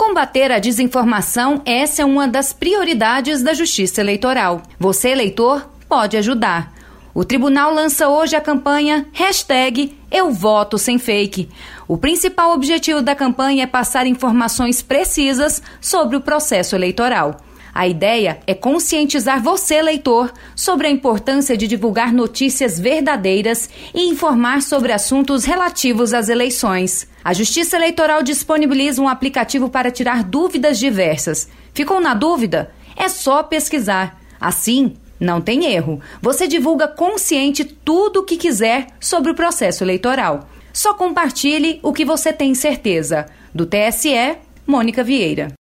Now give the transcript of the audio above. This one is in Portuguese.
Combater a desinformação, essa é uma das prioridades da Justiça Eleitoral. Você, eleitor, pode ajudar. O tribunal lança hoje a campanha #EuVotoSemFake. O principal objetivo da campanha é passar informações precisas sobre o processo eleitoral. A ideia é conscientizar você, eleitor, sobre a importância de divulgar notícias verdadeiras e informar sobre assuntos relativos às eleições. A Justiça Eleitoral disponibiliza um aplicativo para tirar dúvidas diversas. Ficou na dúvida? É só pesquisar. Assim, não tem erro. Você divulga consciente tudo o que quiser sobre o processo eleitoral. Só compartilhe o que você tem certeza. Do TSE, Mônica Vieira.